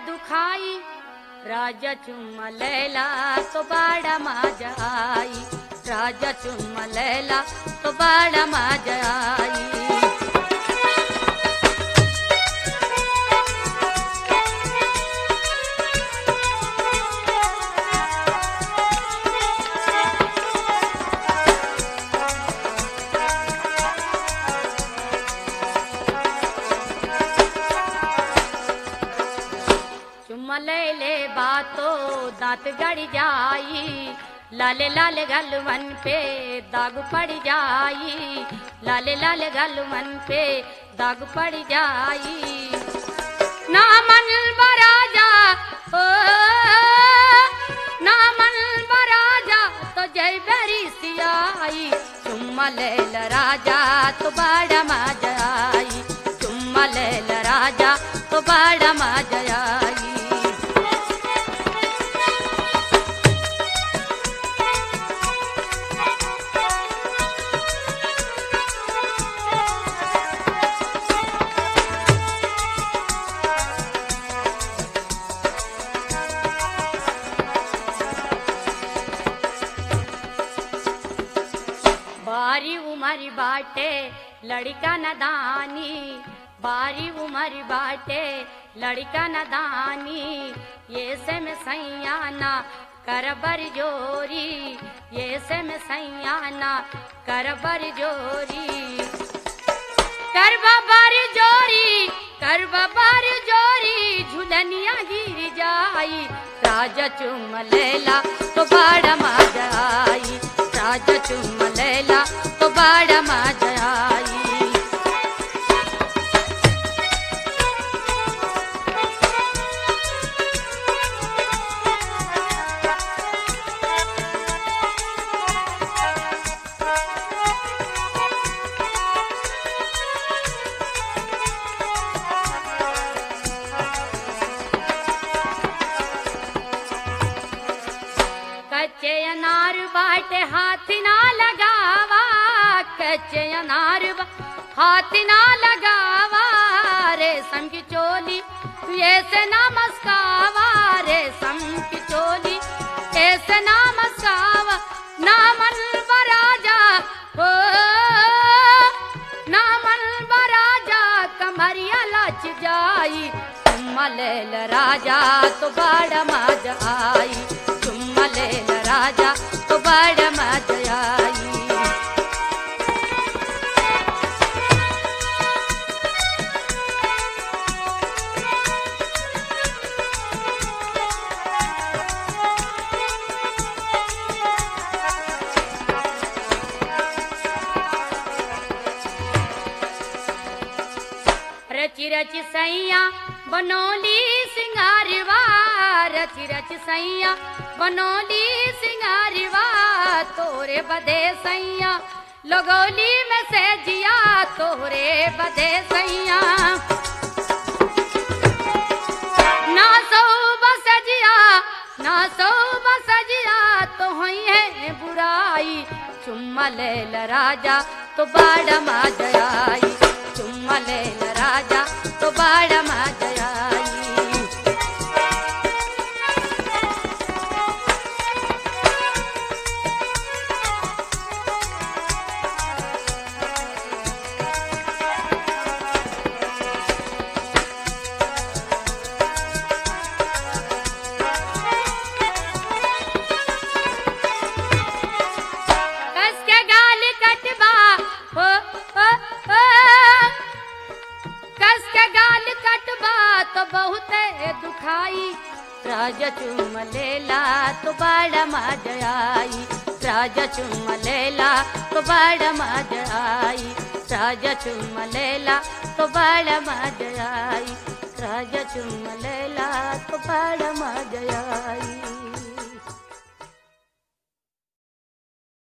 दुखाई, राजा चुम्मा लैला तो बड़ा मजा आई, राजा चुम्मा लैला तो बड़ा मजा आई। चुम्मा ले ले बातो दांत गड़ जाई, लाले लाल गलवन पे दाग पड़ जाई, लाले लाल गलवन पे दाग पड़ जाई। ना मन बराजा ओ ना मन बराजा तो जय बेरी सियाई, चुम्मा ले ल राजा तो बड़ा मजा आई, चुम्मा ले ल राजा तो बड़ा मजा आई। बारी उमरी बाटे लड़का नदानी, बारी उमरी बाटे लड़का नदानी, ये से में सैयाना करबर जोरी, ये से में सैयाना करबर जोरी, करबर जोरी, करबर जोरी, झुलनिया गिर जाई, राजा चुम्मा लैला तो बड़ा मजा आई, राजा चुम्मा लैला तो बड़ा मजा आई। कच्चे अनार बाटे हाथ ना लगावा, कच्चे अनार हाथ ना लगावा, रेशम की चोली ऐसे ना मस्कावा, रेशम की चोली ऐसे ना मस्कावा। ना मन बराजा हो ना मन बराजा कमरिया लच जाई, चुम्मा ले ल राजा तो बड़ा मजा आई, चुम्मा ले ल राजा तो बड़ा मजा आई। रची रची सैया बनोली सिंगारवा, रची रची सैया बनोली सिंगारवा, तोरे बदे सैया लगोली में से जिया, तोरे बदे सैया ना सो बस जिया, ना सो बस जिया तो हुई है बुराई, चुम्मा ले ल राजा तो बड़ा मजा आई, चुम्मा ले ल राजा तो बड़ा मजा आई। कस के गाल कटबा हो कस के गाल कटबा तो बहुत दुखाई, राजा चुम्मा लैला तो बड़ा मजा आई, राजा चुम्मा लैला तो बड़ा मजा आई, राजा चुम्मा लैला तो बड़ा मजा आई, राजा चुम्मा लैला तो बड़ा मजा आई।